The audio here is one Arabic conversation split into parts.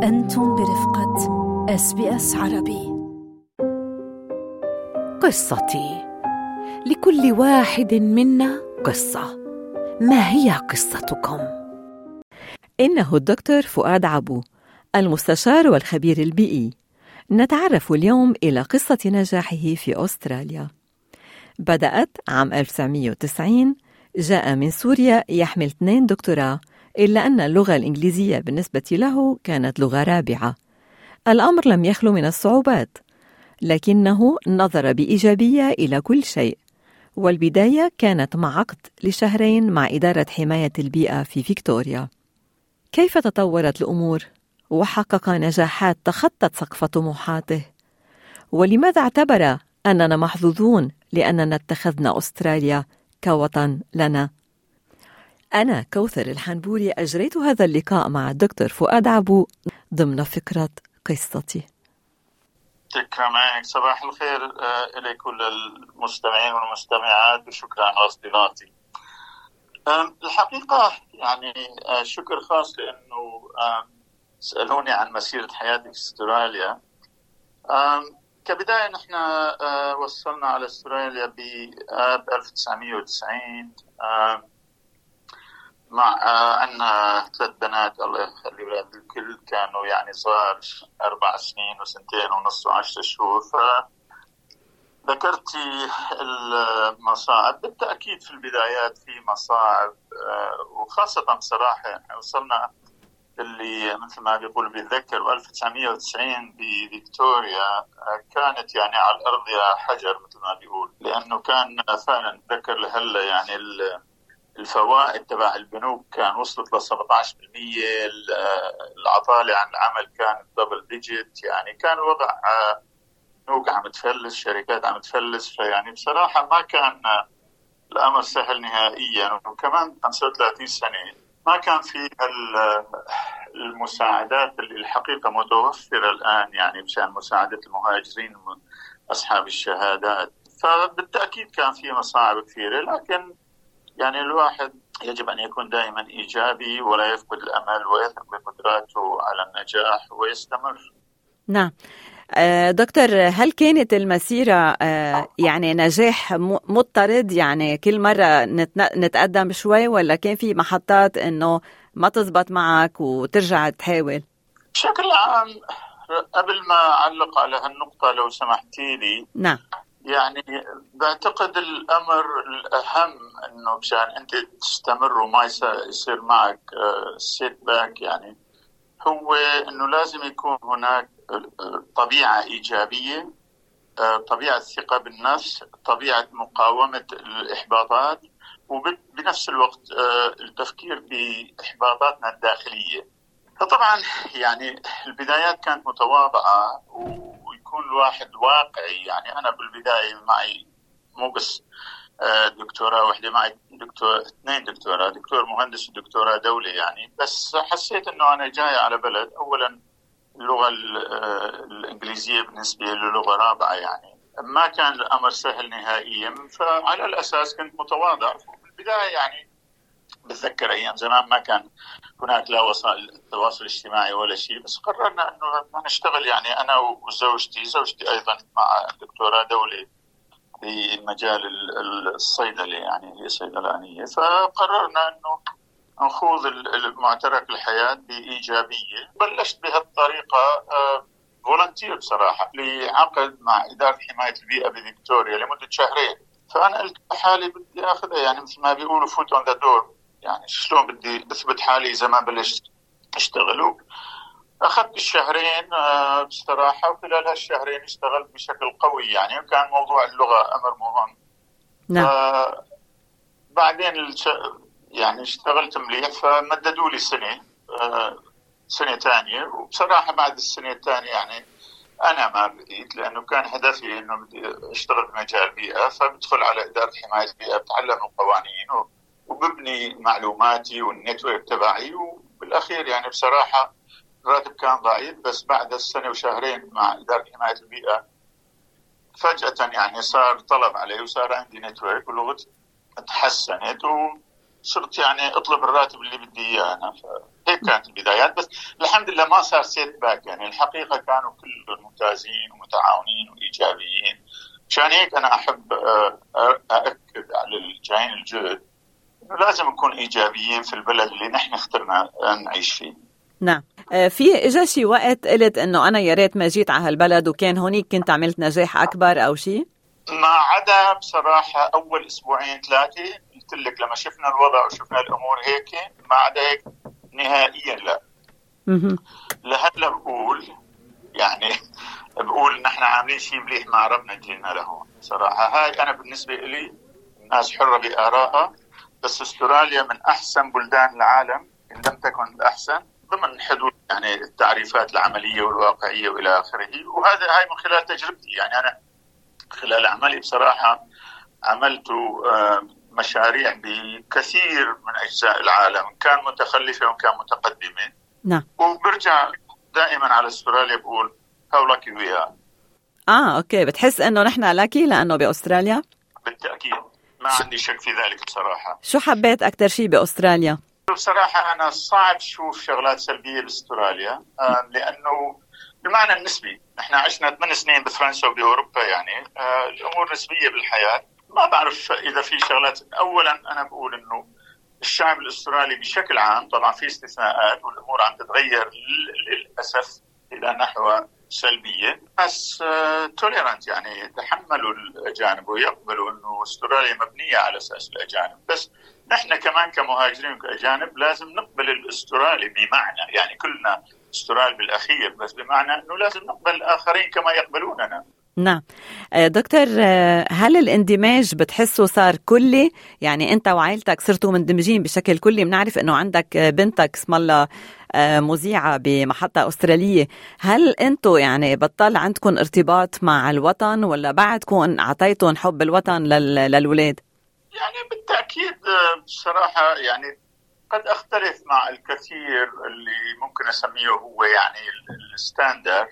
أنتم برفقة SBS عربي. قصتي، لكل واحد منا قصة. ما هي قصتكم؟ إنه الدكتور فؤاد عبو، المستشار والخبير البيئي. نتعرف اليوم إلى قصة نجاحه في أستراليا. بدأت عام 1990. جاء من سوريا يحمل 2 دكتوراه، إلا أن اللغة الإنجليزية بالنسبة له كانت لغة رابعة. الأمر لم يخلو من الصعوبات، لكنه نظر بإيجابية إلى كل شيء. والبداية كانت مع عقد ل2 مع إدارة حماية البيئة في فيكتوريا. كيف تطورت الأمور؟ وحقق نجاحات تخطت سقف طموحاته. ولماذا اعتبر أننا محظوظون لأننا اتخذنا أستراليا كوطن لنا؟ أنا كوثر الحنبوري أجريت هذا اللقاء مع الدكتور فؤاد عبو ضمن فكرة قصتي. تكرمك. صباح الخير لكل المستمعين والمستمعات، وشكرا على استضافتي. الحقيقة يعني شكر خاص لأنه سألوني عن مسيرة حياتي في استراليا. كبداية نحن وصلنا على استراليا ب 1990 مع عندنا 3 بنات، الله يخلي ولاد الكل، كانوا يعني صغار 4 سنين و2 ونص و10 شهور. فذكرتي المصاعب، بالتأكيد في البدايات في مصاعب، وخاصة بصراحة وصلنا اللي مثل ما بيقول بيتذكر 1990 بفيكتوريا كانت يعني على الأرض يا حجر مثل ما بيقول، لأنه كان فعلا ذكر لهلا يعني الفوائد تبع البنوك كان وصلت ل 17%، العطالة عن العمل كانت دبل ديجيت، يعني كان الوضع بنوك عم تفلس، شركات عم تفلس. فيعني بصراحة ما كان الأمر سهل نهائيا. وكمان 35 سنة ما كان في المساعدات اللي الحقيقة متوفرة الآن، يعني مشان مساعدة المهاجرين أصحاب الشهادات. فبالتأكيد كان في مصاعب كثيرة، لكن يعني الواحد يجب أن يكون دائما إيجابي ولا يفقد الأمل ويثق بقدراته على النجاح ويستمر. نعم دكتور، هل كانت المسيرة يعني نجاح مضطرد، يعني كل مرة نتقدم شوي، ولا كان في محطات إنه ما تزبط معك وترجع تحاول؟ بشكل عام قبل ما أعلق على هالنقطة لو سمحتي لي. نعم. يعني بعتقد الأمر الأهم أنه مشان أنت تستمر وما يصير معك سيت باك، يعني هو أنه لازم يكون هناك طبيعة إيجابية، طبيعة ثقة بالنفس، طبيعة مقاومة الإحباطات، وبنفس الوقت التفكير بإحباطاتنا الداخلية. فطبعا يعني البدايات كانت متواضعة ويكون الواحد واقعي. يعني أنا بالبداية معي مو بس دكتوراه واحدة، معي 2 دكتوراه، دكتور مهندس ودكتوراه دولة يعني. بس حسيت أنه أنا جاي على بلد أولا اللغة الإنجليزية بالنسبة له لغة رابعة، يعني ما كان الأمر سهل نهائيا. فعلى الأساس كنت متواضع في البداية. يعني بتذكر أيام زمان ما كان هناك لا وسائل التواصل الاجتماعي ولا شيء، بس قررنا أنه نشتغل. يعني أنا وزوجتي أيضا مع دكتوراه دولة في مجال الصيدلة، يعني هي صيدلانية. فقررنا أنه نخوض المعترك الحياة بإيجابية. بلشت بهالطريقة فولنتير بصراحة لعقد مع إدارة حماية البيئة بفيكتوريا لمدة 2 شهر. فأنا قلت حالي بدي أخذها، يعني مثل ما بيقولوا فوت أون ذا دور، يعني شلون بدي أثبت حالي إذا ما بلشت أشتغل. أخذت 2 شهر بصراحة، وخلال هالشهرين اشتغلت بشكل قوي يعني، وكان موضوع اللغة أمر مهم. نعم. بعدين يعني اشتغلت مليح، فمددوا لي سنة ثانية. وبصراحة بعد السنة الثانية يعني أنا ما بديت، لأنه كان هدفي إنه بدي أشتغل بمجال بيئة. فبدخل على إدارة حماية البيئة، بتعلم القوانين وببني معلوماتي والنتورك تبعي. وبالأخير يعني بصراحة الراتب كان ضعيف، بس بعد 1 سنة و2 مع إدارة حماية البيئة فجأة يعني صار طلب علي وصار عندي نتورك ولغتي تحسنت صرت يعني اطلب الراتب اللي بدي اياه انا. هيك كانت البدايات، بس الحمد لله ما صار سيت باك. يعني الحقيقه كانوا كلهم ممتازين ومتعاونين وايجابيين. عشان هيك انا احب ااكد على الجايين الجدد انه لازم نكون ايجابيين في البلد اللي نحن اخترنا نعيش فيه. نعم. في اجى شي وقت قلت انه انا يا ريت ما جيت على هالبلد وكان هونيك كنت عملت نجاح اكبر او شيء؟ ما عدا بصراحه اول اسبوعين 3 قلت لك لما شفنا الوضع وشفنا الامور هيك، ما عدا هيك نهائيا لا. لهلا بقول نحن عاملين شيء مليح ما عرفنا جينا له صراحه. هاي انا بالنسبه لي الناس حره بآرائها، بس استراليا من احسن بلدان العالم ان لم تكن الاحسن ضمن حدود يعني التعريفات العمليه والواقعيه والى اخره. هاي من خلال تجربتي. يعني انا خلال عملي بصراحه عملت مشاريع بكثير من اجزاء العالم، كان متخلفه وكان متقدمه. نعم. وبرجع دائما على استراليا بقول هاو لاكي وي ار. اوكي، بتحس انه نحن لاكي لانه باستراليا؟ بالتاكيد، ما عندي شك في ذلك بصراحه. شو حبيت اكثر شيء باستراليا؟ بصراحه انا صعب شوف شغلات سلبيه باستراليا، لانه بالمعنى النسبي نحن عشنا 8 سنين بفرنسا وباوروبا، يعني الامور نسبيه بالحياه. ما بعرف اذا في شغلات. اولا انا بقول انه الشعب الاسترالي بشكل عام، طبعا في استثناءات والامور عم تتغير للاسف الى نحو سلبيه، بس توليرانت يعني يتحملوا الاجانب ويقبلوا انه استراليا مبنيه على اساس الاجانب. بس نحن كمان كمهاجرين وكاجانب لازم نقبل الاسترالي، بمعنى يعني كلنا استرالي بالاخير، بس بمعنى انه لازم نقبل الاخرين كما يقبلوننا. نعم. دكتور، هل الاندماج بتحسه صار كلي؟ يعني انت وعائلتك صرتوا مندمجين بشكل كلي؟ بنعرف انه عندك بنتك اسم الله مذيعة بمحطة أسترالية. هل انتوا يعني بطل عندكم ارتباط مع الوطن، ولا بعدكم عطيتون حب الوطن للولاد؟ يعني بالتأكيد بصراحة يعني قد أختلف مع الكثير اللي ممكن أسميه هو يعني الستاندر.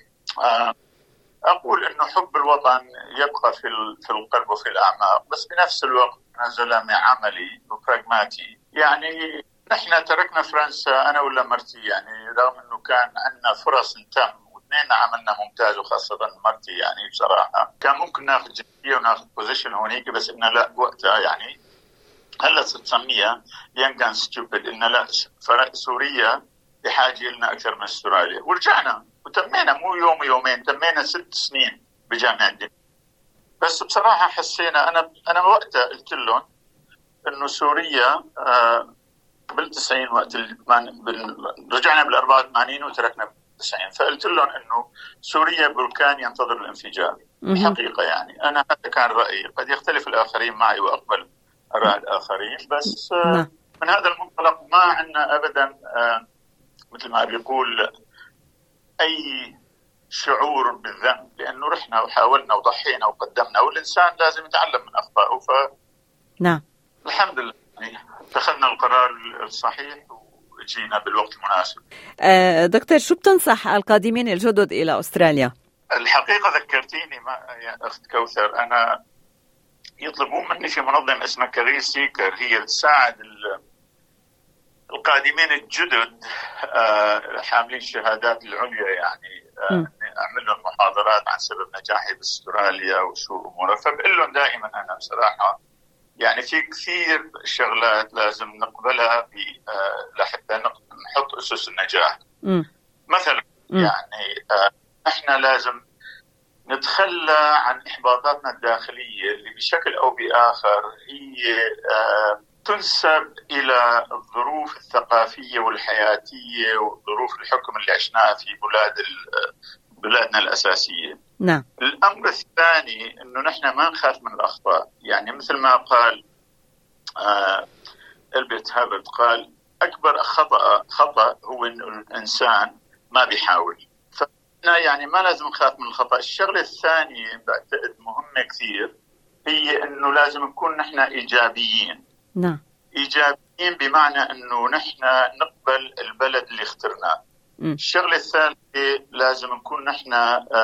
أقول إنه حب الوطن يبقى في القلب وفي الأعماق، بس بنفس الوقت أنا زلمة عملي وبراغماتي. يعني نحن تركنا فرنسا أنا ولا مرتي، يعني رغم إنه كان عندنا فرص نتم واثنين عملنا ممتاز، وخاصة مرتي يعني بصراحة كان ممكن ناخذ جنسية وناخذ بوزيشن هونيك، بس إنه لا وقتها يعني هلا تسميها young and stupid، إنه لا سوريا بحاجة لنا أكثر من استراليا. ورجعنا وتمينا مو يوم ويومين، تمينا 6 سنين بجامعة الدين. بس بصراحة حسينا أنا وقتها قلت لهم إنه سوريا قبل 90 وقت رجعنا بال84 وتركنا بال90، فقلت لهم إنه سوريا بركان ينتظر الانفجار. الحقيقة يعني أنا هذا كان رأيي، قد يختلف الآخرين معي وأقبل آراء الآخرين، بس من هذا المنطلق ما عندنا أبدا مثل ما بيقول أي شعور بالذنب، لأنه رحنا وحاولنا وضحينا وقدمنا، والإنسان لازم يتعلم من أخطائه. نعم الحمد لله يعني اتخذنا القرار الصحيح وجينا بالوقت المناسب. دكتور، شو بتنصح القادمين الجدد إلى أستراليا؟ الحقيقة ذكرتيني يا أخت كوثر، أنا يطلبون مني في منظمة اسمها كارير سيكر، هي تساعد القادمين الجدد حاملين الشهادات العليا، يعني أعمل لهم محاضرات عن سبب نجاحي باستراليا وشو أموره. فبقول لهم دائما أنا بصراحة يعني في كثير شغلات لازم نقبلها لحتى نحط أسس النجاح. مثلا يعني احنا لازم نتخلى عن إحباطاتنا الداخلية اللي بشكل أو بآخر هي تنسب إلى الظروف الثقافية والحياتية وظروف الحكم اللي عشناها في بلادنا الأساسية. نعم. الأمر الثاني إنه نحن ما نخاف من الأخطاء. يعني مثل ما قال ألبرت هابرد، قال أكبر خطأ هو إنه الإنسان ما بيحاول. فإحنا يعني ما لازم نخاف من الخطأ. الشغلة الثانية بعتقد مهمة كثير هي إنه لازم نكون نحن إيجابيين. نعم. إيجابيين بمعنى إنه نحن نقبل البلد اللي اخترناه. الشغلة الثالثة لازم نكون نحن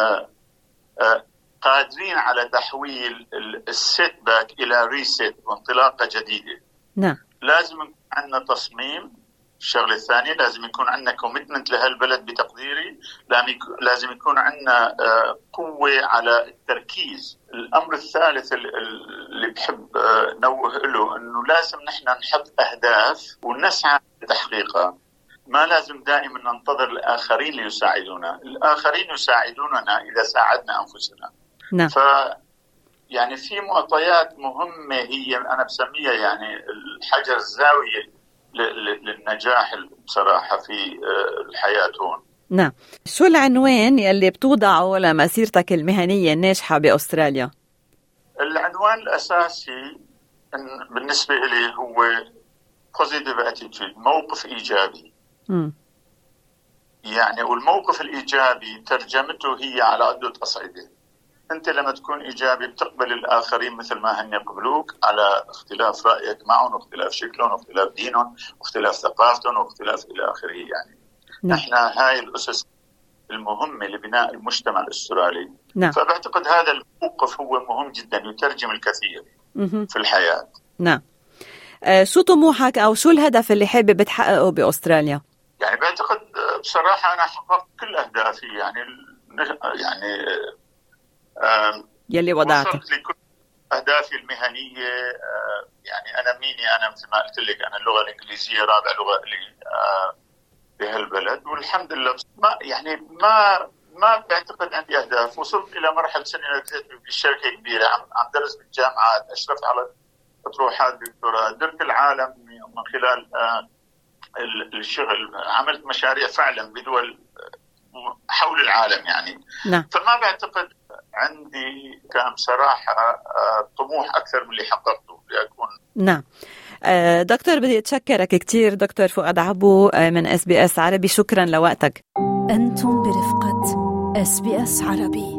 قادرين على تحويل السيت باك إلى ريسيت وانطلاقة جديدة. نعم. لازم يكون عندنا تصميم. الشغلة الثانية لازم يكون عندنا كوميتمنت لهالبلد بتقديري، لازم يكون عندنا قوة على التركيز. الأمر الثالث اللي بحب نوه له أنه لازم نحن نحط أهداف ونسعى لتحقيقها. ما لازم دائما ننتظر الآخرين ليساعدونا، الآخرين يساعدوننا إذا ساعدنا أنفسنا. نعم. يعني في معطيات مهمة هي أنا بسميها يعني الحجر الزاوية للنجاح بصراحة في الحياة هون. نعم. شو العنوان يلي بتوضعه لمسيرتك المهنية الناجحة بأستراليا؟ العنوان الأساسي بالنسبة لي هو positive attitude، موقف إيجابي. يعني والموقف الإيجابي ترجمته هي على عدة أصعدة. أنت لما تكون إيجابي بتقبل الآخرين مثل ما هن يقبلوك، على اختلاف رأيك معهم واختلاف شكلهم واختلاف دينهم واختلاف ثقافتهم واختلاف إلى آخره. يعني نحن هاي الأسس المهمة لبناء المجتمع الأسترالي. نعم. فبعتقد هذا الموقف هو مهم جدا، يترجم الكثير في الحياة. نعم. شو طموحك أو شو الهدف اللي حابب تحققه بأستراليا؟ يعني بعتقد بصراحة أنا حققت كل أهدافي، يعني يلي وضعته. وصلت لكل أهدافي المهنية. يعني أنا مثل ما قلت لك، أنا اللغة الإنجليزية رابع لغة لي بهالبلد، والحمد لله. ما بعتقد عندي أهداف. وصلت إلى مرحلة سنة بشركة كبيرة، عم درس بالجامعات، أشرف على أطروحات دكتوراه، درت العالم من خلال الشغل، عملت مشاريع فعلا بدول حول العالم يعني. نعم. فما بعتقد عندي كان بصراحة طموح أكثر من اللي حققته لأكون. نعم. دكتور بدي أتشكرك كتير دكتور فؤاد عبو من SBS عربي. شكرا لوقتك. أنتم برفقة SBS عربي.